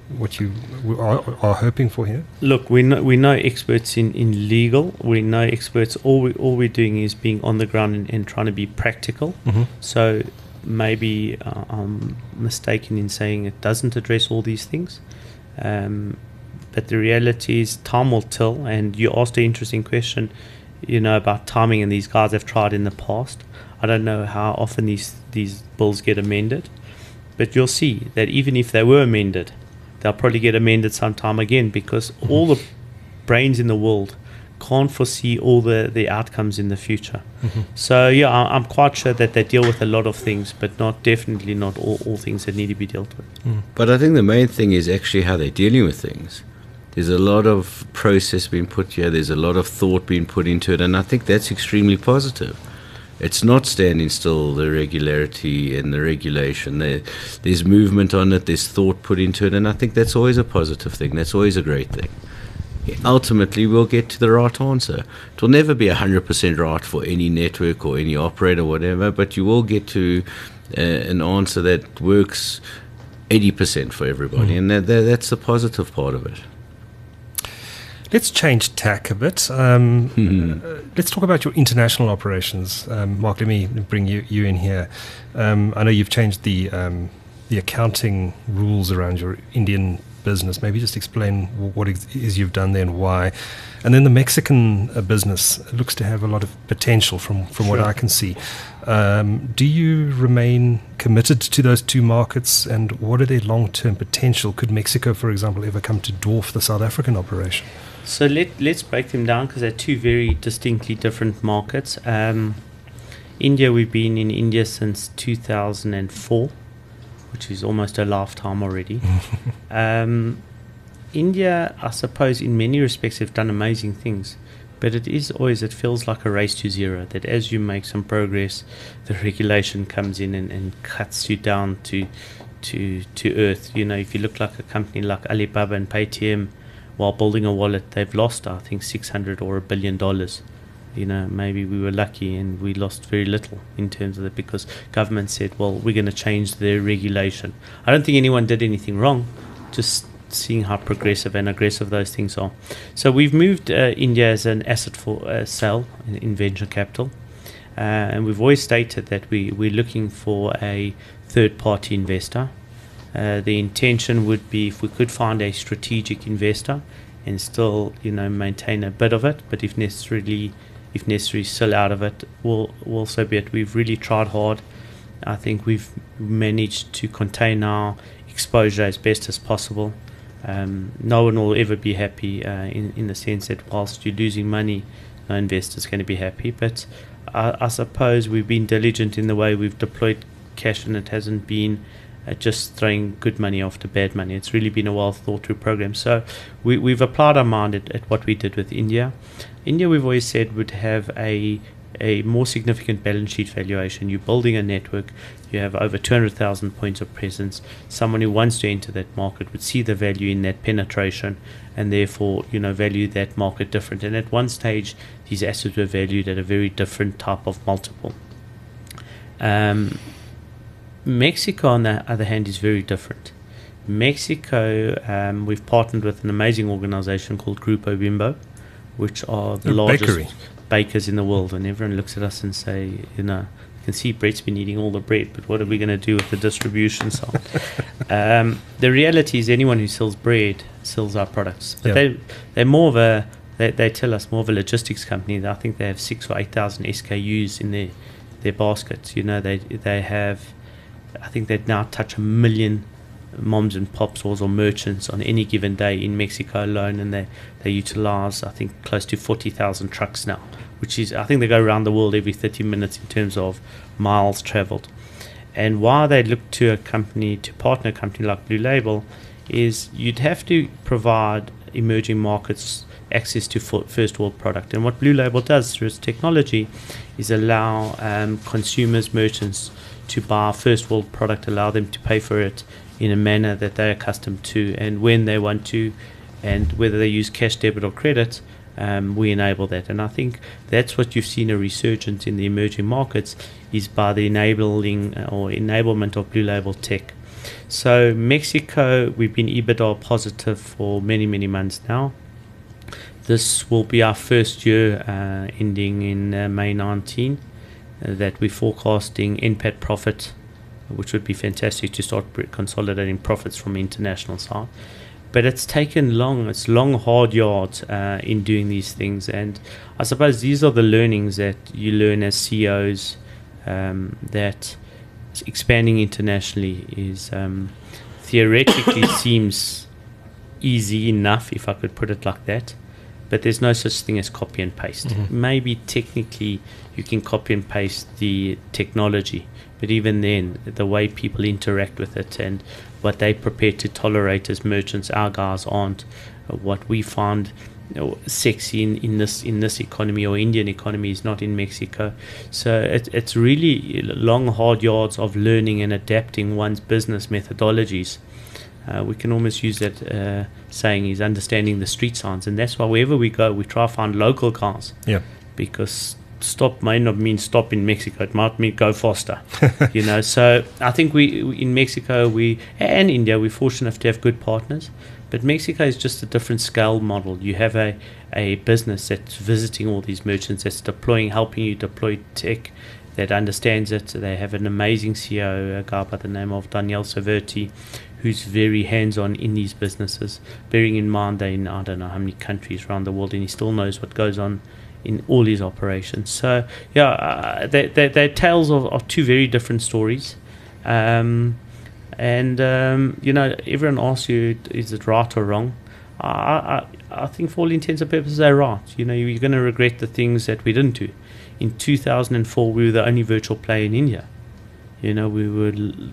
S2: are hoping for here?
S4: Look, we know experts in legal. We know experts. All we're doing is being on the ground and trying to be practical. Mm-hmm. So maybe I'm mistaken in saying it doesn't address all these things. But the reality is time will tell. And you asked an interesting question, about timing, and these guys have tried in the past. I don't know how often these bills get amended, but you'll see that even if they were amended, they'll probably get amended sometime again, because all the brains in the world can't foresee all the outcomes in the future. Mm-hmm. So I'm quite sure that they deal with a lot of things, but definitely not all things that need to be dealt with.
S3: Mm. But I think the main thing is actually how they're dealing with things. There's a lot of process being put here. There's a lot of thought being put into it, and I think that's extremely positive. it's not standing still, the regularity and the regulation. There's movement on it, there's thought put into it, and I think that's always a positive thing. That's always a great thing. Ultimately, we'll get to the right answer. It will never be 100% right for any network or any operator or whatever, but you will get to an answer that works 80% for everybody, and that's the positive part of it.
S2: Let's change tack a bit. Let's talk about your international operations. Mark, let me bring you in here. I know you've changed the accounting rules around your Indian business. Maybe just explain what it is you've done there and why. And then the Mexican business looks to have a lot of potential from what I can see. Do you remain committed to those two markets, and what are their long-term potential? Could Mexico, for example, ever come to dwarf the South African operation?
S4: So let's break them down, because they're two very distinctly different markets. India, we've been in India since 2004, which is almost a lifetime already. India, I suppose, in many respects, have done amazing things, but it feels like a race to zero, that as you make some progress, the regulation comes in and cuts you down to earth. If you look like a company like Alibaba and Paytm, while building a wallet, they've lost, I think, $600 or $1 billion. Maybe we were lucky and we lost very little in terms of that, because government said, well, we're going to change their regulation. I don't think anyone did anything wrong, just seeing how progressive and aggressive those things are. So we've moved India as an asset for sale in venture capital, and we've always stated that we're looking for a third-party investor. The intention would be, if we could find a strategic investor and still, maintain a bit of it, but if necessary, sell out of it, we'll so be it. We've really tried hard. I think we've managed to contain our exposure as best as possible. No one will ever be happy in the sense that whilst you're losing money, no investor's going to be happy. But I suppose we've been diligent in the way we've deployed cash, and it hasn't been just throwing good money after bad money. It's really been a well thought through program. So we've applied our mind at what we did with India. India, we've always said, would have a more significant balance sheet valuation. You're building a network, you have over 200,000 points of presence. Someone who wants to enter that market would see the value in that penetration, and therefore value that market different. And at one stage, these assets were valued at a very different type of multiple. Mexico, on the other hand, is very different. Mexico, we've partnered with an amazing organization called Grupo Bimbo, which are the largest bakers in the world. And everyone looks at us and say, you can see Brett's been eating all the bread, but what are we going to do with the distribution side? The reality is, anyone who sells bread sells our products. But they're more of they tell us more of a logistics company. I think they have 6,000 or 8,000 SKUs in their baskets. They have, I think they now touch 1 million moms and pop stores or merchants on any given day in Mexico alone, and they utilize, I think, close to 40,000 trucks now, which is, I think they go around the world every 30 minutes in terms of miles traveled. And why they look to partner a company like Blue Label is you'd have to provide emerging markets access to first world product. And what Blue Label does through its technology is allow consumers, merchants, to buy first world product, allow them to pay for it in a manner that they're accustomed to and when they want to, and whether they use cash, debit or credit, we enable that. And I think that's what you've seen a resurgence in the emerging markets, is by the enablement of Blue Label tech. So Mexico, we've been EBITDA positive for many, many months now. This will be our first year ending in May 19. That we're forecasting NPAT profit, which would be fantastic to start consolidating profits from the international side. But it's taken long. It's long, hard yards in doing these things. And I suppose these are the learnings that you learn as CEOs, that expanding internationally is theoretically seems easy enough, if I could put it like that. But there's no such thing as copy and paste. Mm-hmm. Maybe technically you can copy and paste the technology, but even then, the way people interact with it and what they're prepared to tolerate as merchants, our guys aren't. What we find sexy in this economy, or Indian economy is not in Mexico. So it's really long, hard yards of learning and adapting one's business methodologies. We can almost use that saying is understanding the street signs, and that's why wherever we go, we try to find local cars.
S2: Yeah.
S4: Because stop might not mean stop in Mexico; it might mean go faster. So I think we in Mexico and India we're fortunate enough to have good partners. But Mexico is just a different scale model. You have a business that's visiting all these merchants, that's helping you deploy tech, that understands it. They have an amazing CEO, a guy by the name of Daniel Saverti, who's very hands-on in these businesses, bearing in mind they're in I don't know how many countries around the world, and he still knows what goes on in all his operations. So, they're tales of two very different stories. Everyone asks you, is it right or wrong? I think for all intents and purposes they're right. You're going to regret the things that we didn't do. In 2004 we were the only virtual player in India. We were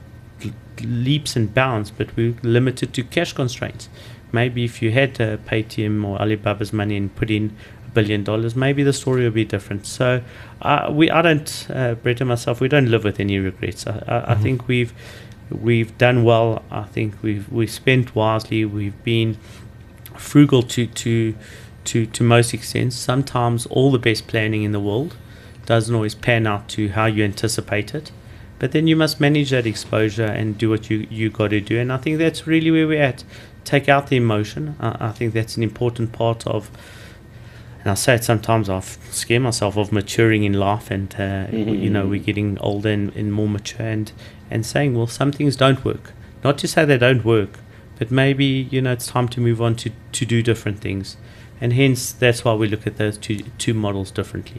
S4: leaps and bounds, but we were limited to cash constraints. Maybe if you had Paytm or Alibaba's money and put in $1 billion, maybe the story would be different. So I don't, Brett and myself, we don't live with any regrets. I think we've done well. I think we've spent wisely. We've been frugal to most extents. Sometimes all the best planning in the world doesn't always pan out to how you anticipate it, but then you must manage that exposure and do what you got to do. And I think that's really where we're at. Take out the emotion. I think that's an important part of, and I say it sometimes, I scare myself of maturing in life, and we're getting older and more mature, and saying, well, some things don't work. Not to say they don't work, but maybe it's time to move on to do different things, and hence that's why we look at those two models differently.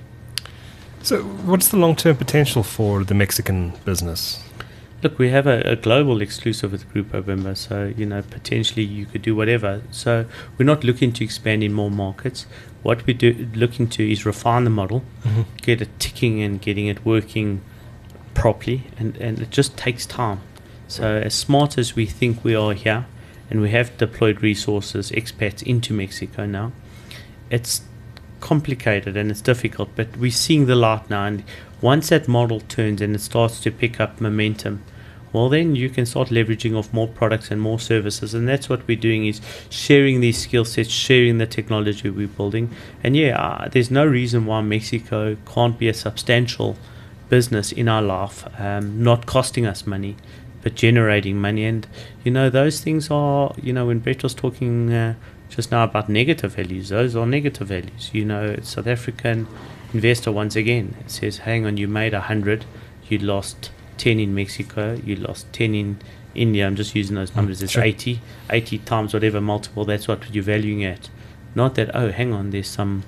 S2: So what's the long-term potential for the Mexican business?
S4: Look, we have a global exclusive with Grupo Bimbo, so potentially you could do whatever. So we're not looking to expand in more markets. What we're looking to is refine the model, get it ticking and getting it working properly, and it just takes time. So as smart as we think we are here, and we have deployed resources, expats into Mexico now, it's complicated and it's difficult, but we're seeing the light now, and once that model turns and it starts to pick up momentum, well, then you can start leveraging off more products and more services, and that's what we're doing, is sharing these skill sets, sharing the technology we're building. And there's no reason why Mexico can't be a substantial business in our life, not costing us money, but generating money. And those things are, when Brett was talking just now about negative values, those are negative values. South African investor, once again, it says, hang on, you made 100, you lost 10 in Mexico, you lost 10 in India. I'm just using those numbers. It's sure. 80 times whatever multiple, that's what you're valuing at. Not that, oh, hang on, there's some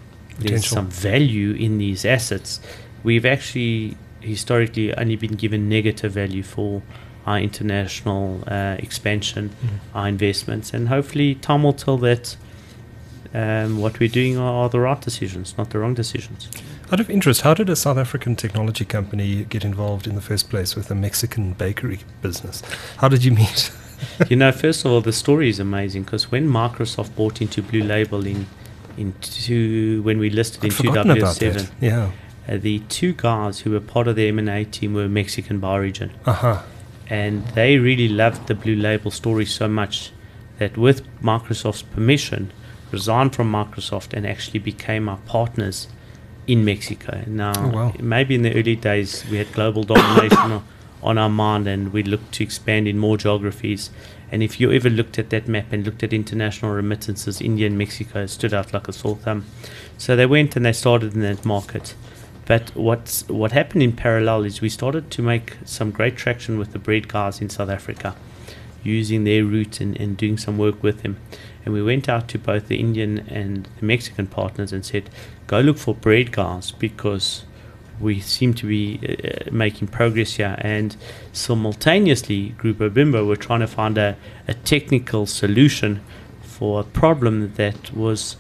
S4: value in these assets. We've actually historically only been given negative value for our international expansion, our investments, and hopefully time will tell that what we're doing are the right decisions, not the wrong decisions.
S2: Out of interest, how did a South African technology company get involved in the first place with a Mexican bakery business? How did you meet?
S4: First of all, the story is amazing, because when Microsoft bought into Blue Label when we listed in 2007, the two guys who were part of the M&A team were Mexican by origin. And they really loved the Blue Label story so much that with Microsoft's permission, resigned from Microsoft and actually became our partners in Mexico. Now, maybe in the early days we had global domination on our mind, and we looked to expand in more geographies. And if you ever looked at that map and looked at international remittances, India and Mexico stood out like a sore thumb. So they went and they started in that market. But what happened in parallel is we started to make some great traction with the bread guys in South Africa, using their roots and doing some work with them. And we went out to both the Indian and the Mexican partners and said, go look for bread guys, because we seem to be making progress here. And simultaneously, Grupo Bimbo were trying to find a technical solution for a problem that was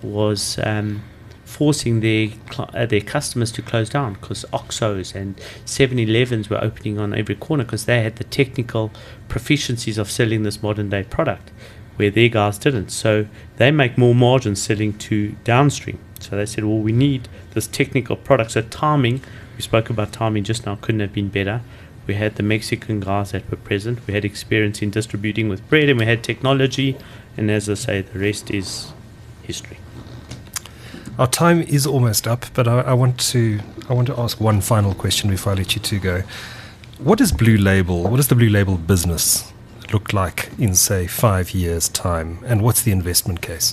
S4: forcing their customers to close down, because Oxos and 7-Elevens were opening on every corner because they had the technical proficiencies of selling this modern day product. where their guys didn't. So they make more margin selling to downstream. So they said, well, we need this technical product. So timing, we spoke about timing just now, couldn't have been better. We had the Mexican guys that were present. We had experience in distributing with bread, and we had technology. And as I say, the rest is history.
S2: Our time is almost up, but I want to ask one final question before I let you two go. What does Blue Label, what does the Blue Label business look like in, say, 5 years' time? And what's the investment case?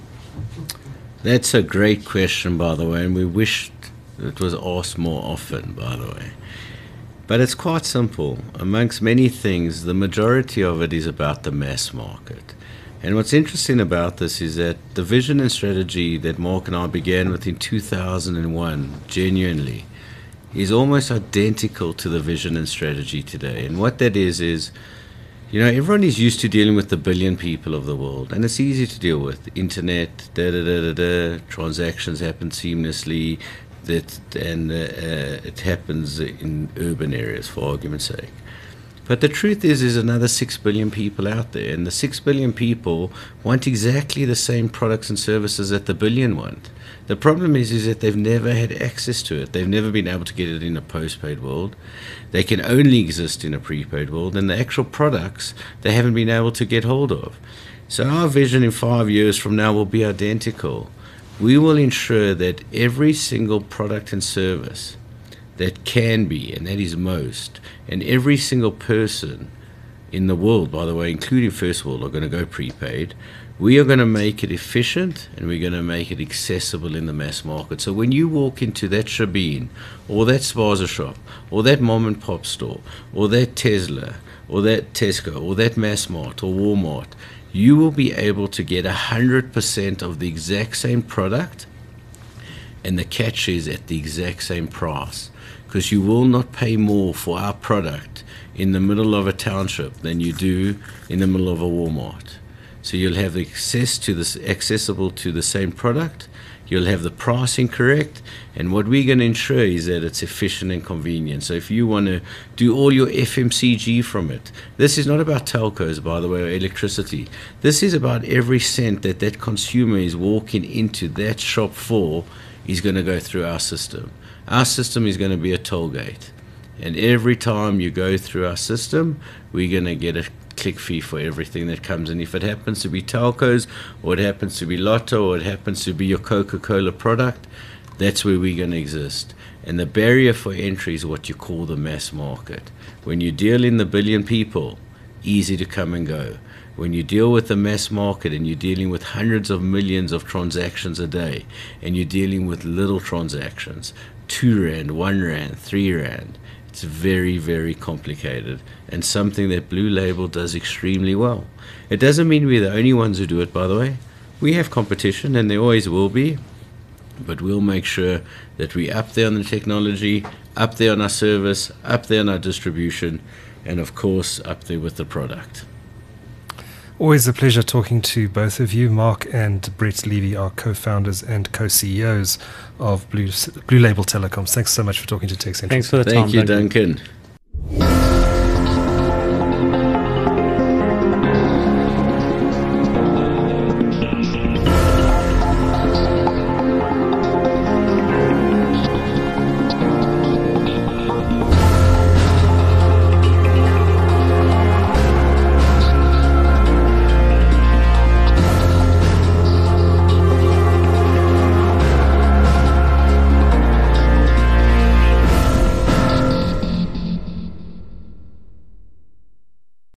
S3: That's a great question, by the way, and we wished it was asked more often, by the way. But it's quite simple. Amongst many things, the majority of it is about the mass market. And what's interesting about this is that the vision and strategy that Mark and I began with in 2001, genuinely, is almost identical to the vision and strategy today. And what that is, you know, everyone is used to dealing with the billion people of the world, and it's easy to deal with. Internet, transactions happen seamlessly, and it happens in urban areas, for argument's sake. But the truth is, there's another 6 billion people out there, and the 6 billion people want exactly the same products and services that the billion want. The problem is that they've never had access to it. They've never been able to get it in a postpaid world. They can only exist in a prepaid world, and the actual products they haven't been able to get hold of. So our vision in 5 years from now will be identical. We will ensure that every single product and service that can be, and that is most, and every single person in the world, by the way, including First World, are going to go prepaid. We are going to make it efficient, and we're going to make it accessible in the mass market. So when you walk into that Shebeen, or that Spaza shop, or that mom and pop store, or that Tesla, or that Tesco, or that Massmart, or Walmart, you will be able to get 100% of the exact same product, and the catch is at the exact same price, because you will not pay more for our product in the middle of a township than you do in the middle of a Walmart. So you'll have access to this, accessible to the same product, you'll have the pricing correct, and what we're going to ensure is that it's efficient and convenient. So if you want to do all your FMCG from it, this is not about telcos, by the way, or electricity. This is about every cent that that consumer is walking into that shop for is going to go through our system. Our system is going to be a toll gate, and every time you go through our system, we're going to get a click fee for everything that comes in. If it happens to be telcos, or it happens to be Lotto, or it happens to be your Coca-Cola product, that's where we're going to exist. And the barrier for entry is what you call the mass market. When you deal in the billion people, easy to come and go. When you deal with the mass market and you're dealing with hundreds of millions of transactions a day, and you're dealing with little transactions, 2 Rand, 1 Rand, 3 Rand, it's very, very complicated, and something that Blue Label does extremely well. It doesn't mean we're the only ones who do it, by the way. We have competition, and there always will be, but we'll make sure that we're up there on the technology, up there on our service, up there on our distribution, and of course, up there with the product.
S2: Always a pleasure talking to both of you. Mark and Brett Levy are co-founders and co-CEOs of Blue Label Telecoms. Thanks so much for talking to TechCentral.
S4: Thanks for the time,
S3: Thank you, Duncan.